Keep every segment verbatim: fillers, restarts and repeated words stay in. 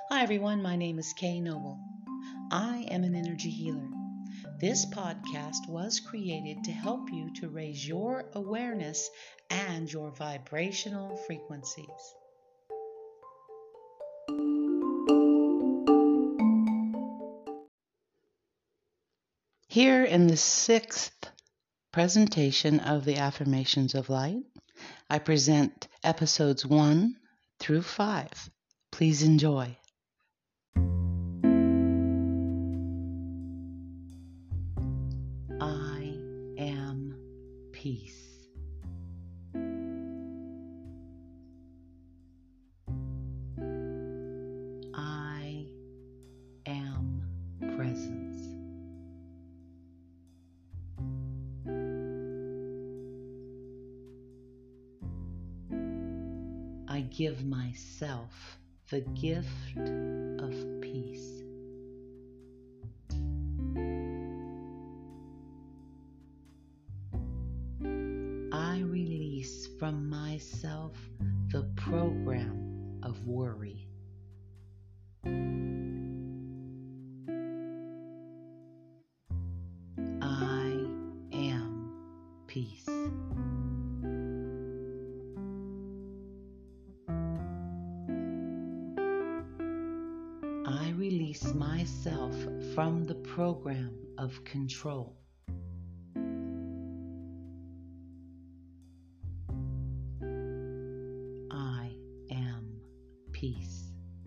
Hi everyone, my name is Kay Noble. I am an energy healer. This podcast was created to help you to raise your awareness and your vibrational frequencies. Here in the sixth presentation of the Affirmations of Light, I present episodes one through five. Please enjoy. I am peace. I am presence. I give myself the gift of peace. I release from myself the program of worry. I am peace. I release myself from the program of control. I am peace.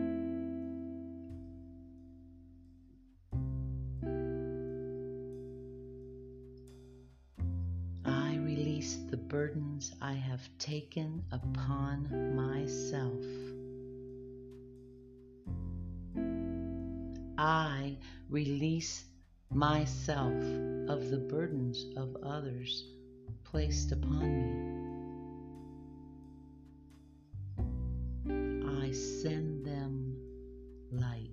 I release the burdens I have taken upon myself. I release myself of the burdens of others placed upon me. I send them light.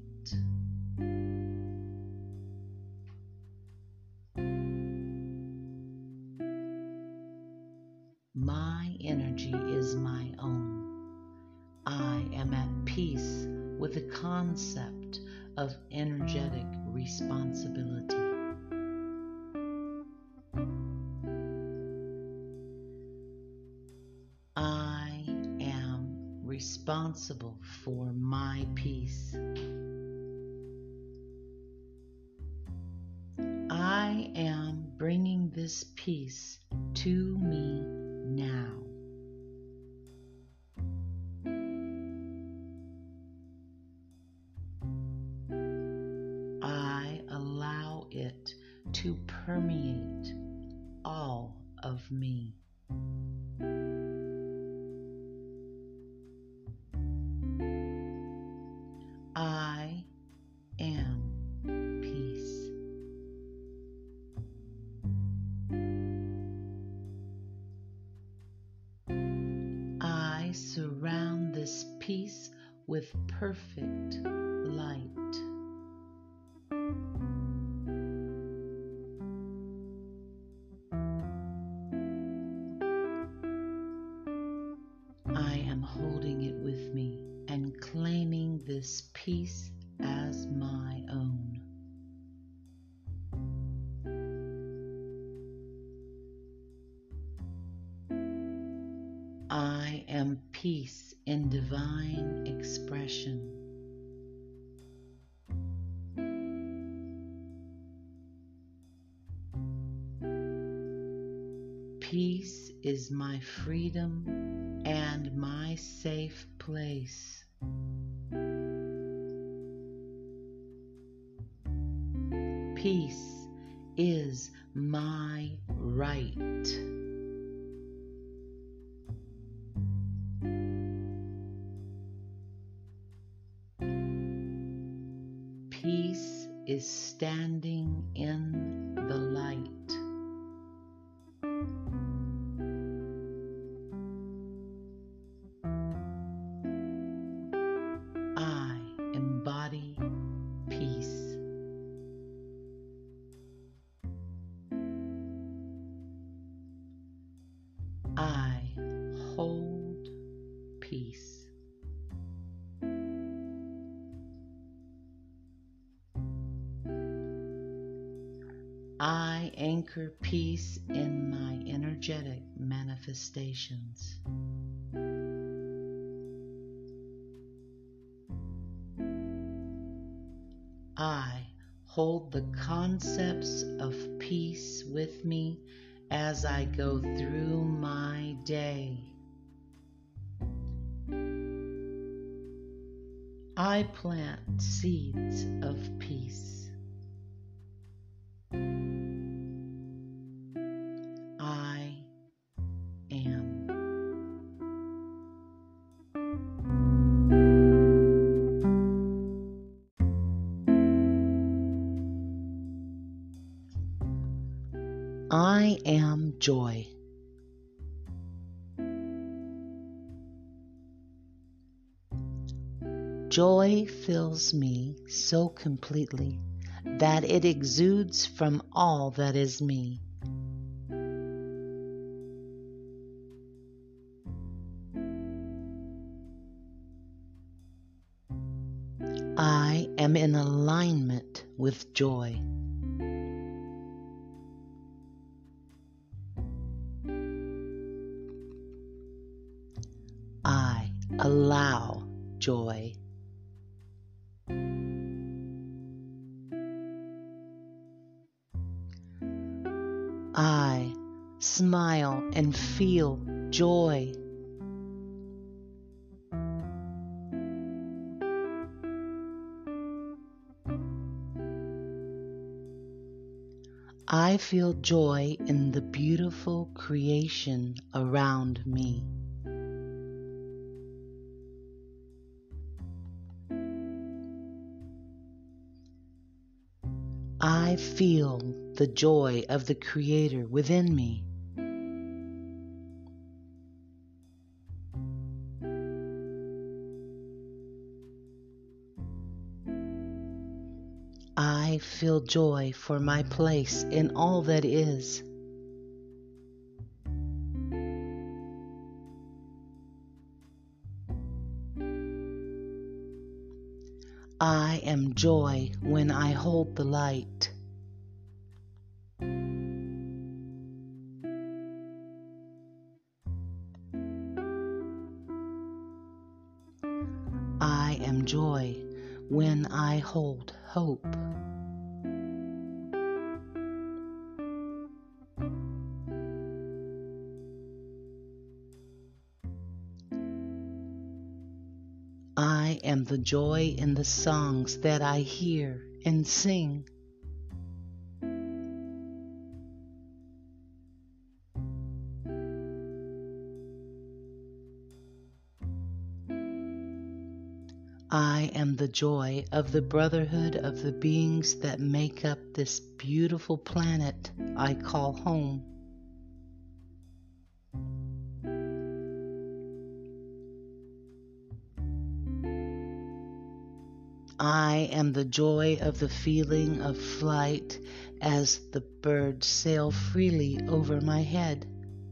My energy is my own. I am at peace with the concept of energetic responsibility. I am responsible for my peace. I am bringing this peace to me now. I allow it to permeate all of me. I am peace. I surround this peace with perfect light. I am holding it with me and claiming this peace as my own. I am peace in divine expression. Peace is my freedom and my safe place. Peace is my right. Peace is standing in the light. I embody peace. I hold peace. I anchor peace in my energetic manifestations. I hold the concepts of peace with me as I go through my day. I plant seeds of peace. I am. I am joy. Joy fills me so completely that it exudes from all that is me. I am in alignment with joy. I allow joy. I smile and feel joy. I feel joy in the beautiful creation around me. I feel the joy of the Creator within me. I feel joy for my place in all that is. I am joy when I hold the light. I am joy when I hold hope. I am the joy in the songs that I hear and sing. I am the joy of the brotherhood of the beings that make up this beautiful planet I call home. I am the joy of the feeling of flight as the birds sail freely over my head.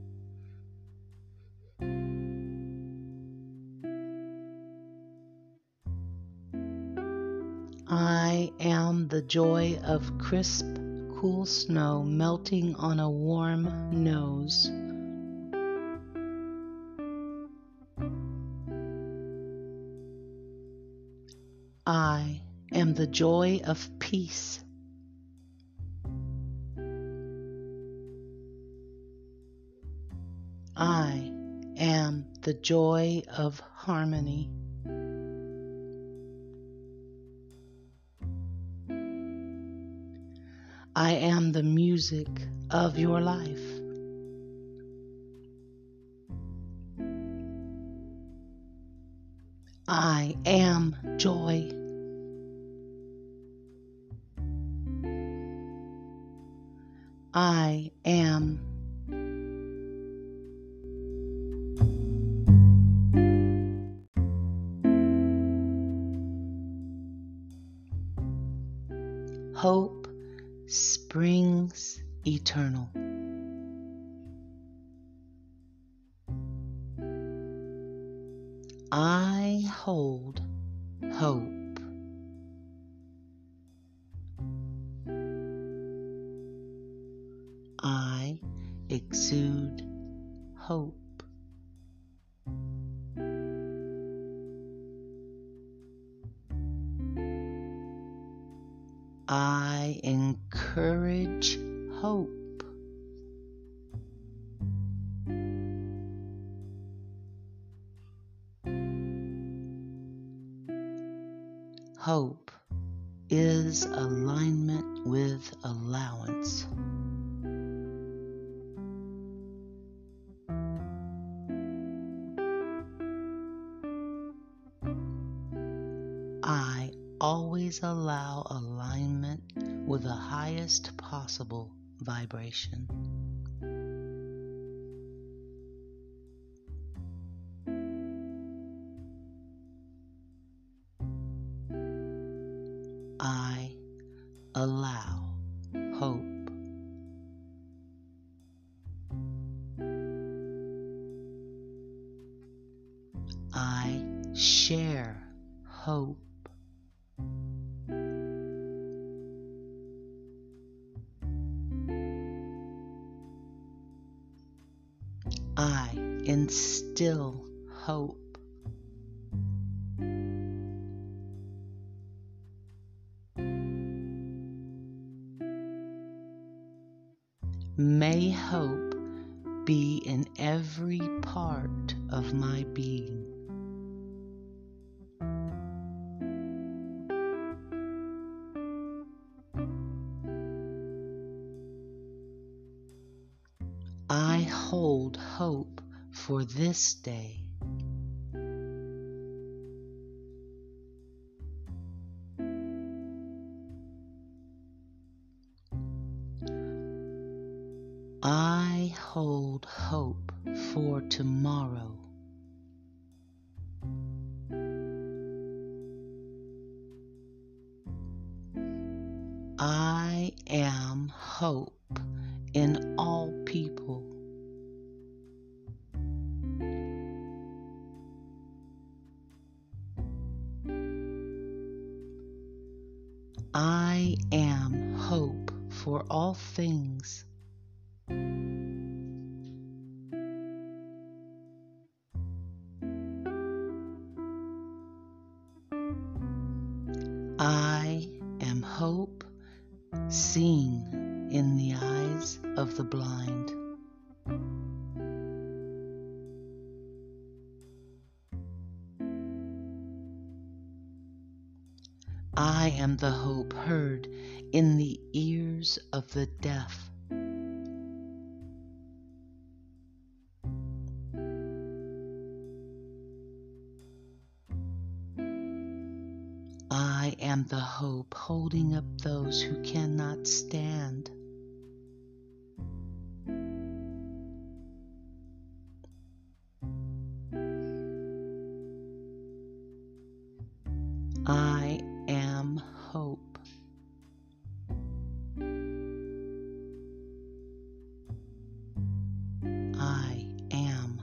I am the joy of crisp, cool snow melting on a warm nose. I am the joy of peace. I am the joy of harmony. I am the music of your life. I am joy. I am. Hope springs eternal. I hold hope. hope. I encourage hope. Hope is alignment with allowance. I always allow alignment with the highest possible vibration. I allow hope. I share hope. I instill hope. May hope be in every part of my being. I hold hope for this day. I hold hope for tomorrow. I am hope in all people. I am hope for all things. I am hope seen in the eyes of the blind. I am the hope heard in the ears of the deaf. I am the hope holding up those who cannot stand. I am hope. I am.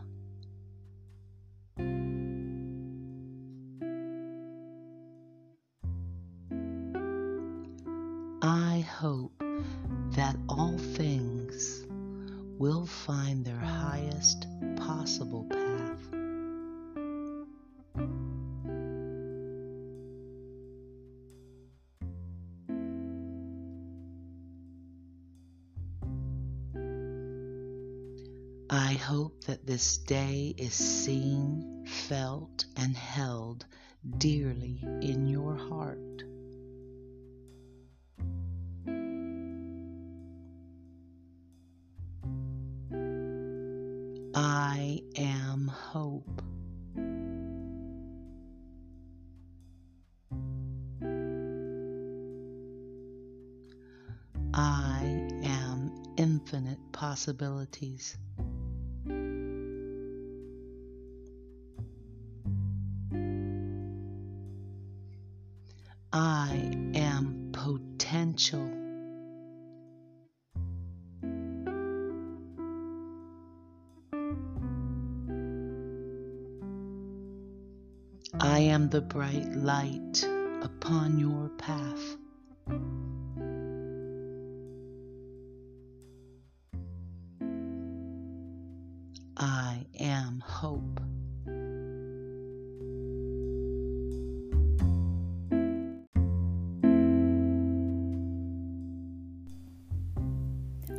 I hope that all things will find their highest possible path. I hope that this day is seen, felt, and held dearly in your heart. I am hope. I am infinite possibilities. I am potential. I am the bright light upon your path. I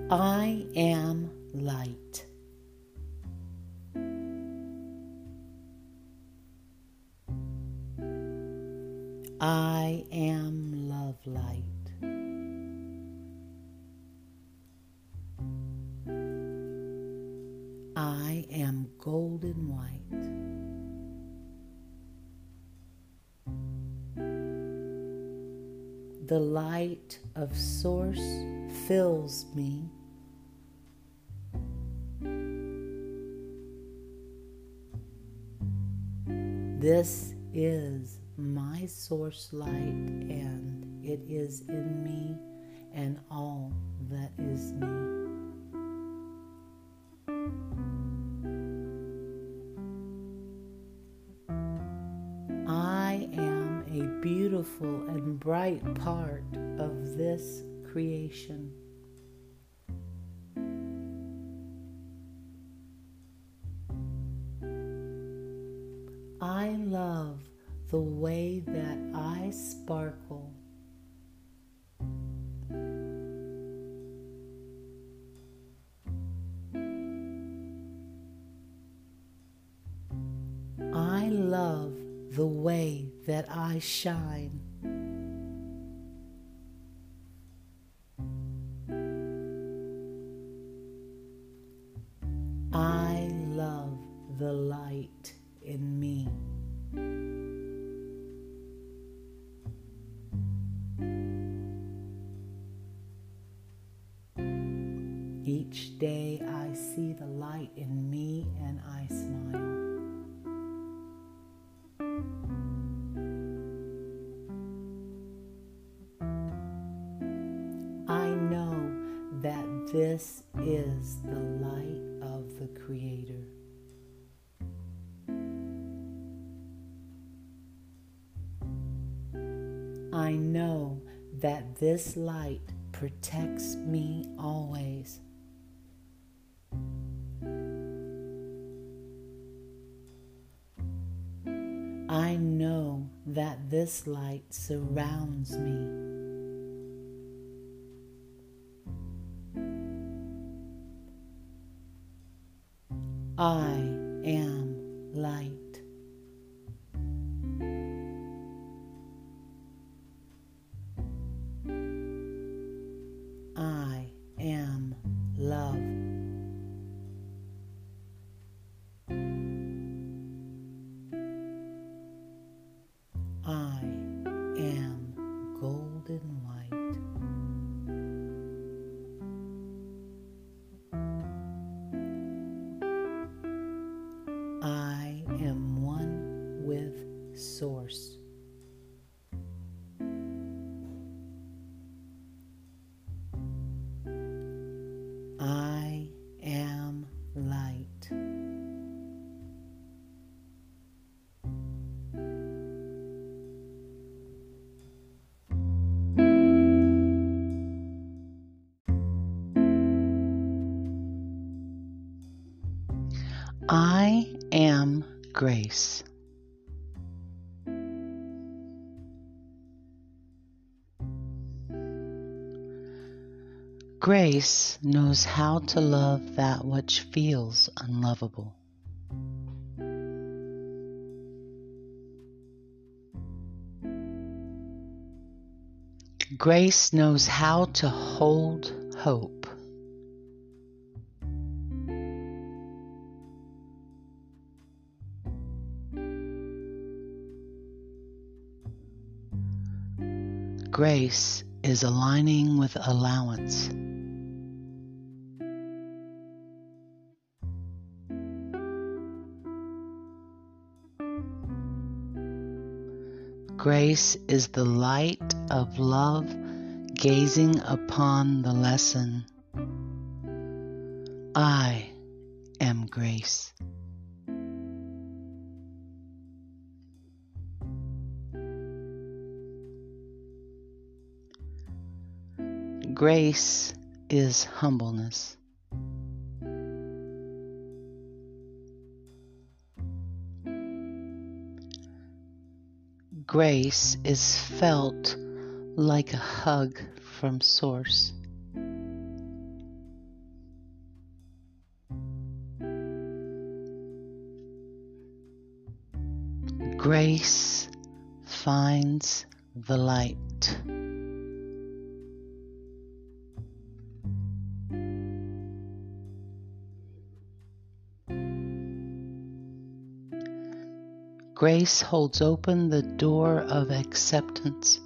I am light. I am love light. I am golden white. The light of Source fills me. This is my source light, and it is in me and all that is me. I am a beautiful and bright part of this creation. I love the way that I sparkle. I love the way that I shine. I love the light in me. Each day I see the light in me and I smile. I know that this is the light of the Creator. I know that this light protects me always. I know that this light surrounds me. I am light. I am love. I am golden white. I am one with Source. I am light. I am grace. Grace knows how to love that which feels unlovable. Grace knows how to hold hope. Grace is aligning with allowance. Grace is the light of love gazing upon the lesson. I am grace. Grace is humbleness. Grace is felt like a hug from Source. Grace finds the light. Grace holds open the door of acceptance.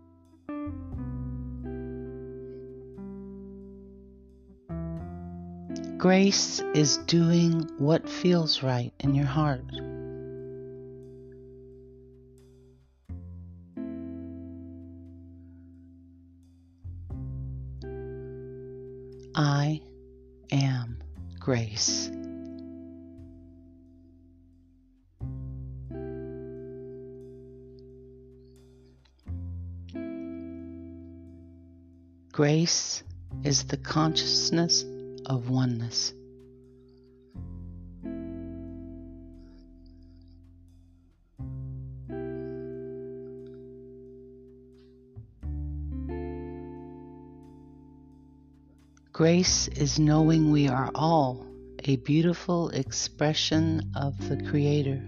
Grace is doing what feels right in your heart. I am grace. Grace is the consciousness of oneness. Grace is knowing we are all a beautiful expression of the Creator.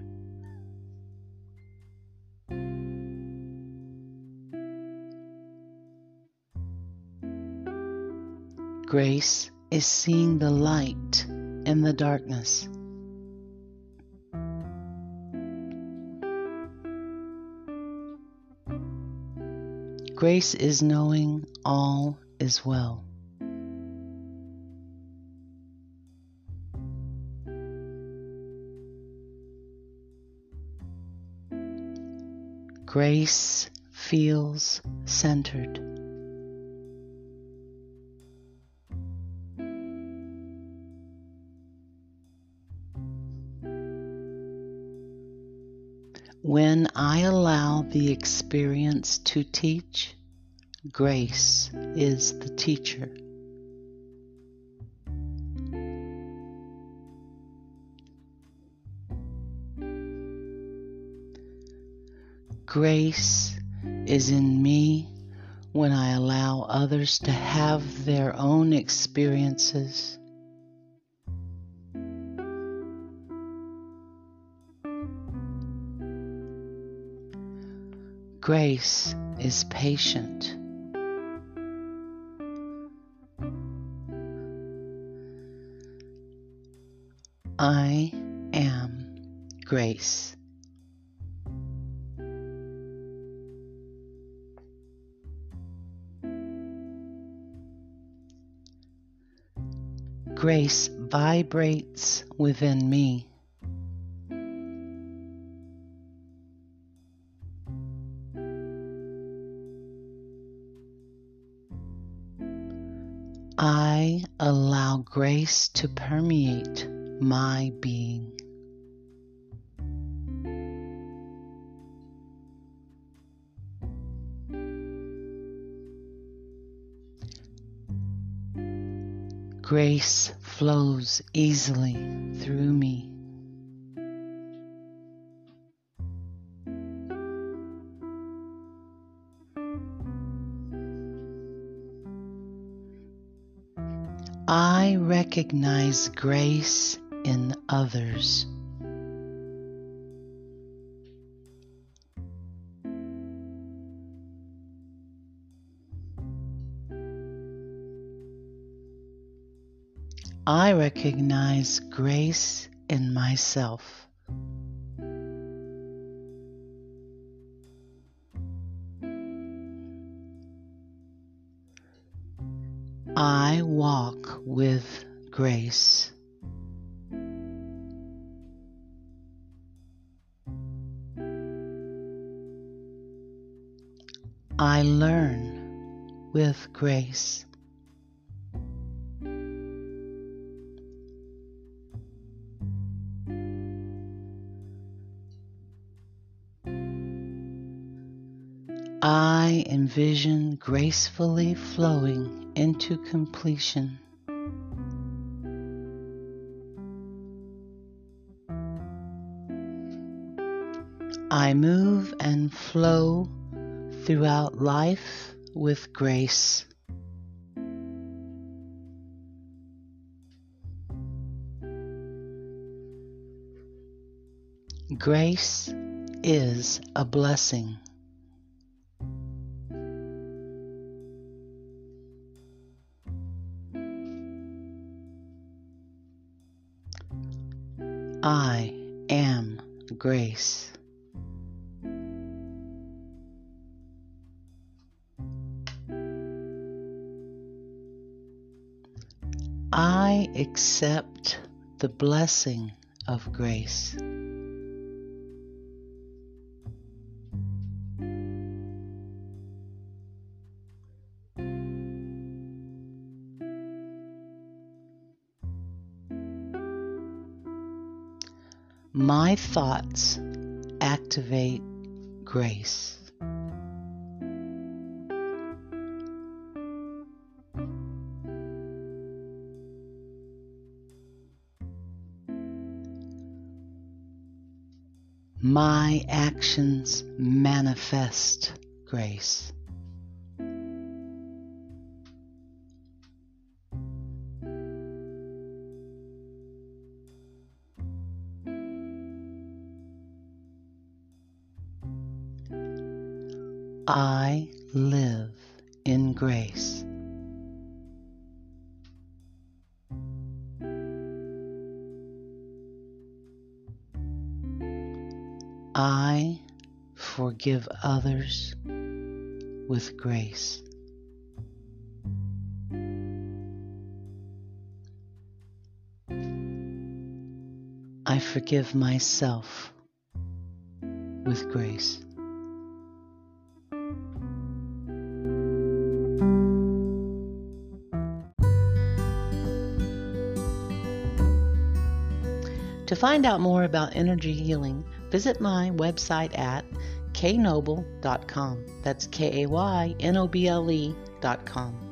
Grace is seeing the light in the darkness. Grace is knowing all is well. Grace feels centered. When I allow the experience to teach, grace is the teacher. Grace is in me when I allow others to have their own experiences. Grace is patient. I am grace. Grace vibrates within me. I allow grace to permeate my being. Grace flows easily through me. I recognize grace in others. I recognize grace in myself. I walk with grace. I learn with grace. I envision gracefully flowing into completion. I move and flow throughout life with grace. Grace is a blessing. I am grace. I accept the blessing of grace. My thoughts activate grace. My actions manifest grace. I live in grace. I forgive others with grace. I forgive myself with grace. To find out more about energy healing, visit my website at kay noble dot com. That's K A Y N O B L E dot com.